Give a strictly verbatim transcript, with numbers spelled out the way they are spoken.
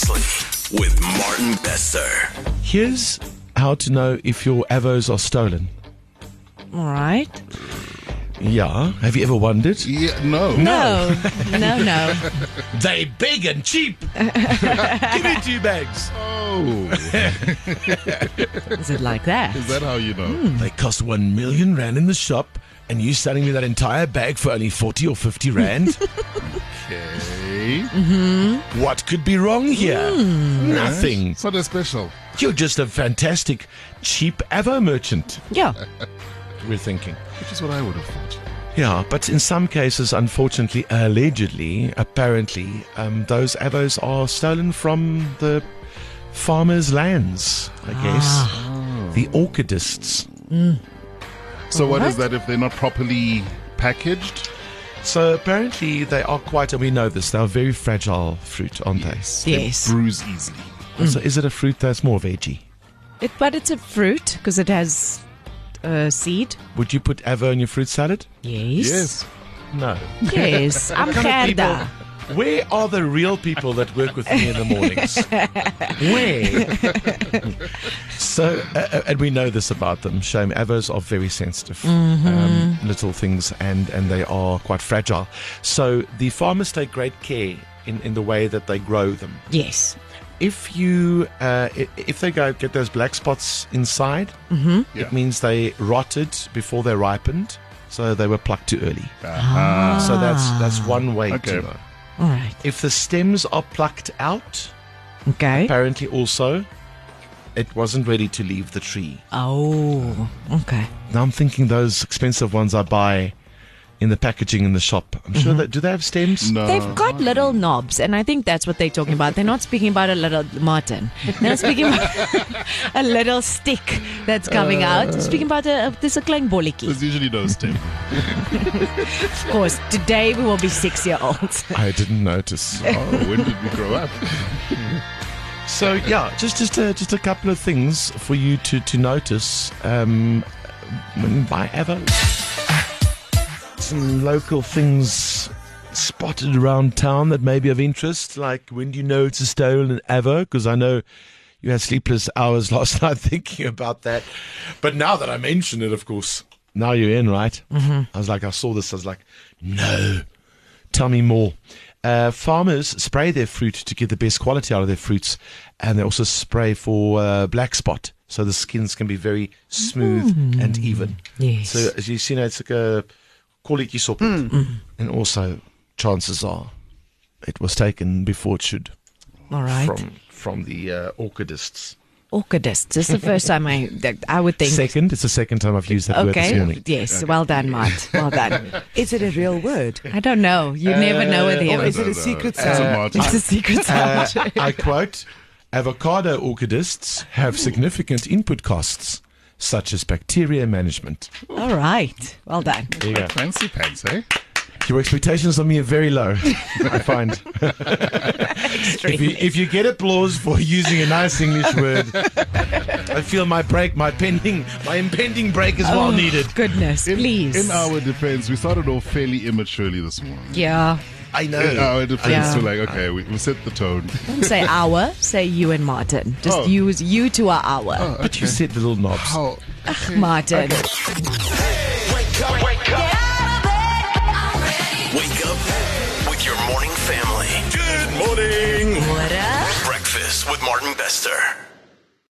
Seriously, with Martin Bester. Here's how to know if your avos are stolen. All right. Yeah. Have you ever wondered? Yeah, no. No, no, no. They big and cheap. Give me two bags. Oh, Is it like that? is that how you know? They cost one million rand in the shop, and you selling me that entire bag for only forty or fifty rand? Okay. What could be wrong here? Nothing. It's not a special. You're just a fantastic cheap avo merchant. Yeah. We're thinking. Which is what I would have thought. Yeah, but in some cases, unfortunately, allegedly, apparently, um, those avos are stolen from the farmers' lands, I guess. The orchidists. So what is What? that if they're not properly packaged? So apparently they are quite, and we know this, they are very fragile fruit, aren't Yes. Yes. They bruise easily. they? So is it a fruit that's more veggie? It, but it's a fruit because it has a seed. Would you put avo in your fruit salad? Yes. Yes. No. Yes. I'm Kind of people- Gerda. Where are the real people that work with me in the mornings? Where? so, uh, and we know this about them. Shame avos are very sensitive, um, little things, and, and they are quite fragile. So the farmers take great care in, in the way that they grow them. Yes. If you, uh, i- if they go get those black spots inside, Yeah. it means they rotted before they ripened, so they were plucked too early. Ah. So that's that's one way Okay. to know. All right. If the stems are plucked out, Okay. apparently also it wasn't ready to leave the tree. Oh. Okay. Now I'm thinking those expensive ones I buy in the packaging in the shop. I'm sure that do they have stems? No. They've got little knobs, and I think that's what they're talking about. They're not speaking about a little Martin. They're not speaking about a little stick that's coming out. They're speaking about a, a there's a klein bolletjie. There's usually no stem. Of course, today we will be six year olds. I didn't notice. Oh, when did we grow up? So yeah, just just a, just a couple of things for you to to notice um, when you buy avos. Some local things spotted around town that may be of interest, like when do you know it's a stolen avo? Because I know you had sleepless hours last night thinking about that. But now that I mention it, of course, now you're in, right? Mm-hmm. I was like, I saw this, I was like, no, tell me more. Uh, farmers spray their fruit to get the best quality out of their fruits, and they also spray for uh, black spot, so the skins can be very smooth and even. Yes. So as you see now, it's like a quality soppet, and also chances are it was taken before it should All right. from from the uh, orchidists. Orchidists. This is the first time I that I would think. Second, it's the second time I've used that word this Okay. morning. Yes. Well done, Mart. Well done. Is it a real word? I don't know. You never know with him. Or is it No, a no, secret it's a sound? Martin. It's a secret Uh, sound. I quote, avocado orchidists have significant input costs, such as bacteria management. All right. Well done. There you go. Fancy pants, eh? Your expectations on me are very low, I find. If you, if you get applause for using a nice English word, I feel my break, my pending, my impending break is well needed. Goodness, In, please. in our defense, we started off fairly immaturely this morning. yeah. I know. In our defense, Yeah. we're like, okay, we, we set the tone. Don't say our. Say you and Martin. Just Oh. use you to our our. But you said little knobs. How? Martin. Wake up, wake up. Wake up with your morning family. Good morning. What up? Breakfast with Martin Bester.